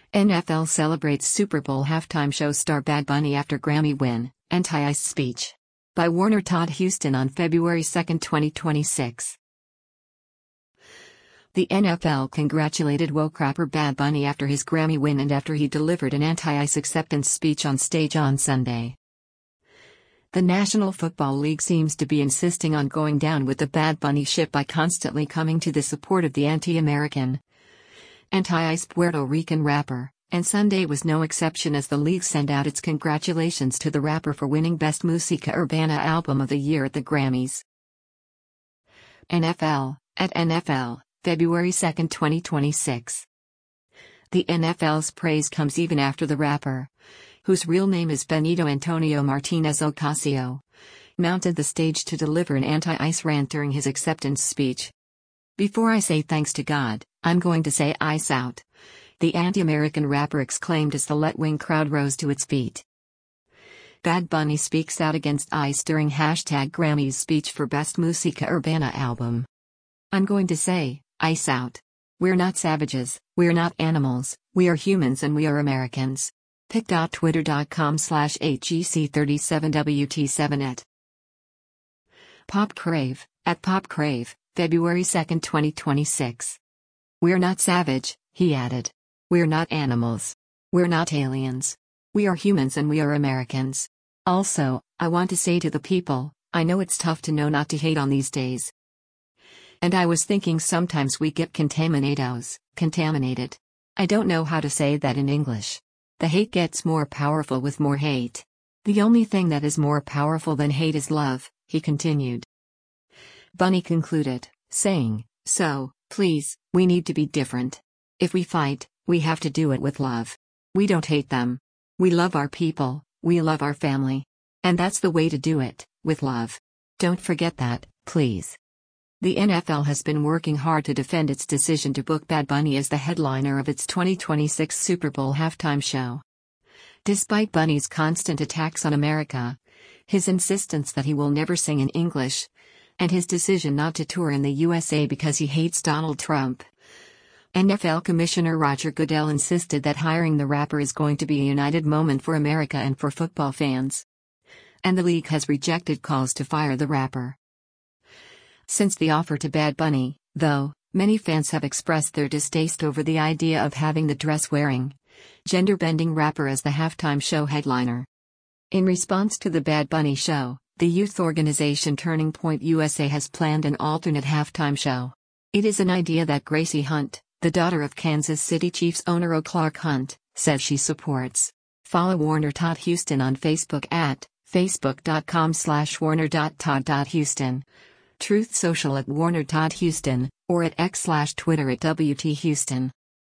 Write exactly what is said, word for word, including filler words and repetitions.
N F L celebrates Super Bowl halftime show star Bad Bunny after Grammy win, anti-ICE speech. By Warner Todd Houston on February second, twenty twenty-six. The N F L congratulated woke rapper Bad Bunny after his Grammy win and after he delivered an anti-ICE acceptance speech on stage on Sunday. The National Football League seems to be insisting on going down with the Bad Bunny ship by constantly coming to the support of the anti-American, anti-ICE Puerto Rican rapper, and Sunday was no exception as the league sent out its congratulations to the rapper for winning Best Música Urbana Album of the Year at the Grammys. N F L, at N F L, February second, twenty twenty-six. The N F L's praise comes even after the rapper, whose real name is Benito Antonio Martinez Ocasio, mounted the stage to deliver an anti-ICE rant during his acceptance speech. "Before I say thanks to God, I'm going to say ICE out," the anti-American rapper exclaimed as the left-wing crowd rose to its feet. Bad Bunny speaks out against ICE during hashtag Grammys speech for Best Música Urbana Album. "I'm going to say, ICE out. We're not savages, we're not animals, we are humans and we are Americans." pic.twitter.com slash HEC37WT7 at Pop Crave, at Pop Crave, February second, twenty twenty-six. "We're not savage," he added. "We're not animals. We're not aliens. We are humans and we are Americans. Also, I want to say to the people, I know it's tough to know not to hate on these days. And I was thinking sometimes we get contaminados, contaminated. I don't know how to say that in English. The hate gets more powerful with more hate. The only thing that is more powerful than hate is love," he continued. Bunny concluded, saying, "So, please, we need to be different. If we fight, we have to do it with love. We don't hate them. We love our people, we love our family. And that's the way to do it, with love. Don't forget that, please." The N F L has been working hard to defend its decision to book Bad Bunny as the headliner of its twenty twenty-six Super Bowl halftime show. Despite Bunny's constant attacks on America, his insistence that he will never sing in English, and his decision not to tour in the U S A because he hates Donald Trump, N F L Commissioner Roger Goodell insisted that hiring the rapper is going to be a united moment for America and for football fans. And the league has rejected calls to fire the rapper. Since the offer to Bad Bunny, though, many fans have expressed their distaste over the idea of having the dress-wearing, gender-bending rapper as the halftime show headliner. In response to the Bad Bunny show, the youth organization Turning Point U S A has planned an alternate halftime show. It is an idea that Gracie Hunt, the daughter of Kansas City Chiefs owner O'Clark Hunt, says she supports. Follow Warner Todd Houston on Facebook at facebook.com slash warner.todd.houston. Truth Social at Warner Todd Houston, or at X slash Twitter at W T Houston.